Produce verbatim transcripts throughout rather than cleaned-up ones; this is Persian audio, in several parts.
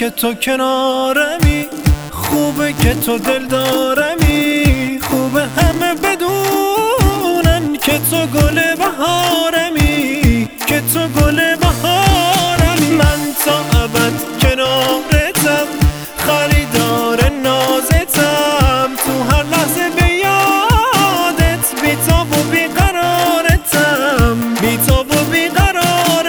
که تو کنارمی، خوبه که تو دل دارمی، خوبه همه بدونن که تو گل بهارمی، که تو گل بهارمی. من تا ابد کنارتم، خریدار نازتم، تو هر لحظه به یادت بی‌تاب و بیقرارتم، بی‌تاب و بیقرارت.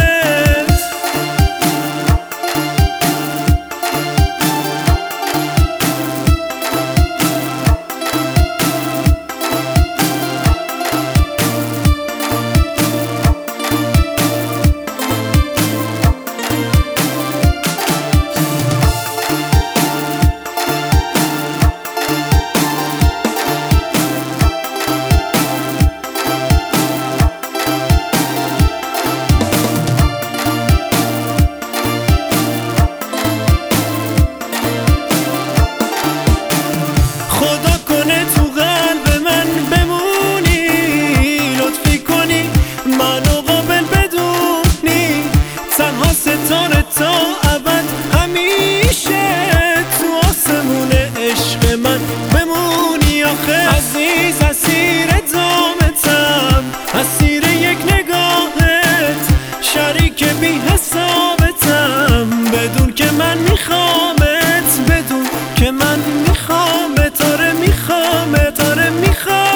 ستاره تا ابد همیشه تو آسمون عشق من بمونی آخه. عزیز اسیر دامتم، اسیر یک نگاهت، شریک بی حسابتم، بدون که من میخوامت، بدون که من میخوامت، آره میخوامت، آره میخوامت.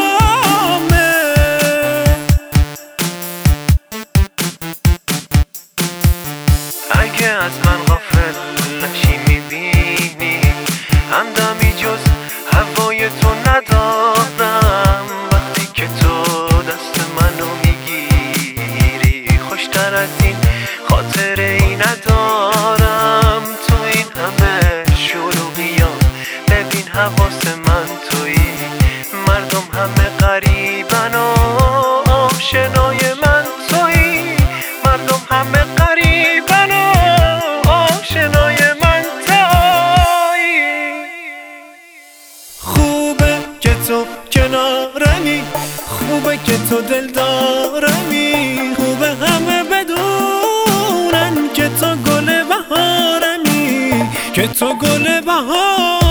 اگه از من غافل نشی میبینی همدمی جز هوای تو ندارم، وقتی که تو دست منو میگیری خوشتر از این خاطره ای ندارم. تو این همه شلوغیات ببین حواس من تویی، مردم همه غریبن و آشنای من تویی، مردم همه غریبن و آشنای من تویی. خوبه که تو کنارمی، خوبه که تو دل دارمی، خوبه همه بدونن که تو گل بهارمی، که تو گل بهارمی.